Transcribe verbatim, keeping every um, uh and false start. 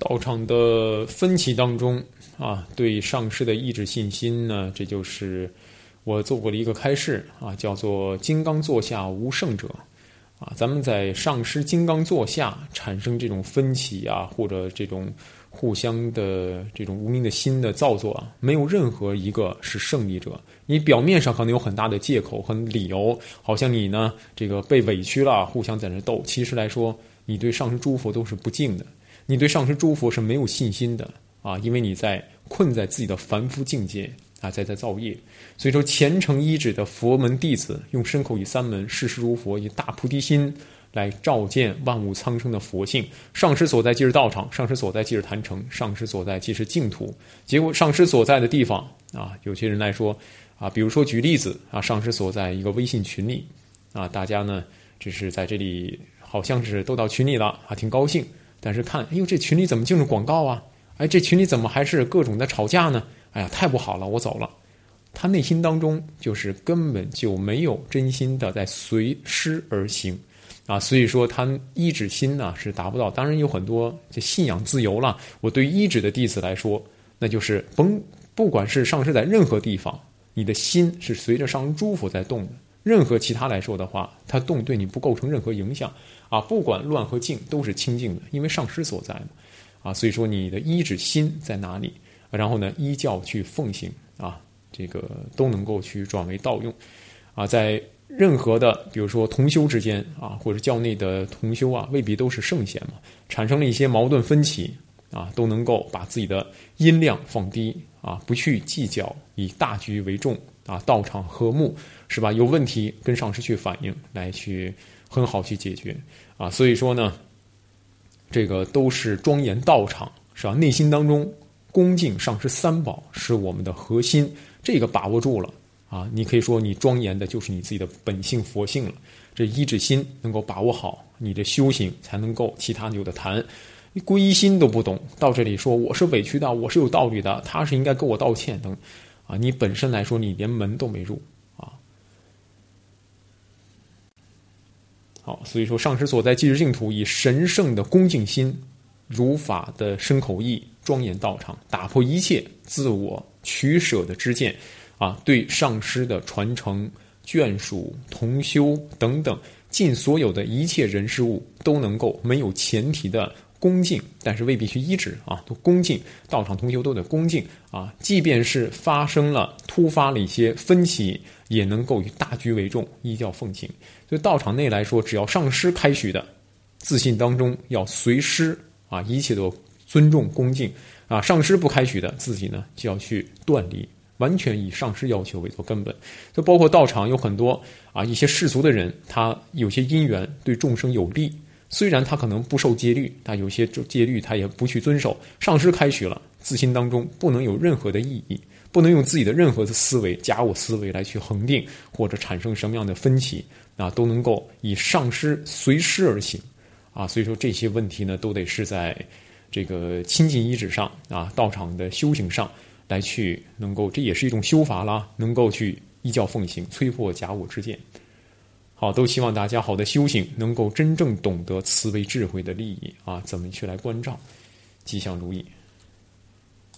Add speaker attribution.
Speaker 1: 道场的分歧当中啊，对上师的意志信心呢，这就是我做过的一个开示啊，叫做金刚座下无圣者啊。咱们在上师金刚座下产生这种分歧啊，或者这种互相的这种无名的心的造作啊，没有任何一个是胜利者。你表面上可能有很大的借口和理由，好像你呢这个被委屈了，互相在那斗。其实来说，你对上师诸佛都是不敬的，你对上师诸佛是没有信心的啊，因为你在困在自己的凡夫境界啊，在在造业。所以说，虔诚依止的佛门弟子，用身口意三门视师如佛，以大菩提心来照见万物苍生的佛性。上师所在即是道场，上师所在即是坛城，上师所在即是净土。结果上师所在的地方啊，有些人来说啊，比如说举例子啊，上师所在一个微信群里啊，大家呢只是在这里好像是都到群里了啊，挺高兴。但是看，哎呦，这群里怎么净是广告啊？哎，这群里怎么还是各种的吵架呢？哎呀，太不好了，我走了。他内心当中就是根本就没有真心的在随师而行啊，所以说他依止心呢是达不到。当然有很多这信仰自由了，我对于依止的弟子来说，那就是甭不管是上师在任何地方，你的心是随着上师诸佛在动的。任何其他来说的话，它动对你不构成任何影响啊，不管乱和静都是清净的，因为上师所在嘛啊，所以说你的依止心在哪里，然后呢依教去奉行啊，这个都能够去转为道用啊，在任何的比如说同修之间啊，或者教内的同修啊，未必都是圣贤嘛，产生了一些矛盾分歧啊，都能够把自己的音量放低啊，不去计较，以大局为重啊，道场和睦是吧？有问题跟上师去反映，来去很好去解决啊。所以说呢，这个都是庄严道场是吧？内心当中恭敬上师三宝是我们的核心，这个把握住了啊，你可以说你庄严的就是你自己的本性佛性了。这依止心能够把握好，你的修行才能够其他有的谈。皈依心都不懂，到这里说我是委屈的，我是有道理的，他是应该跟我道歉等啊，你本身来说你连门都没入啊。好，所以说上师所在即是净土，以神圣的恭敬心，如法的身口意，庄严道场，打破一切自我取舍的知见啊，对上师的传承、眷属、同修等等，尽所有的一切人事物都能够没有前提的恭敬，但是未必去依止啊，都恭敬，道场同修都得恭敬啊。即便是发生了突发了一些分歧，也能够以大局为重，依教奉行。所以道场内来说，只要上师开许的，自信当中要随师啊，一切都尊重恭敬啊。上师不开许的，自己呢就要去断离，完全以上师要求为做根本。就包括道场有很多啊一些世俗的人，他有些因缘对众生有利。虽然他可能不受戒律，但有些戒律他也不去遵守。上师开许了，自心当中不能有任何的意义，不能用自己的任何的思维、假我思维来去恒定，或者产生什么样的分歧啊，都能够以上师随师而行啊。所以说这些问题呢，都得是在这个亲近依止上啊，道场的修行上来去能够，这也是一种修法啦，能够去依教奉行，摧破假我之见。好，都希望大家好的修行能够真正懂得慈悲智慧的利益啊，怎么去来关照，吉祥如意。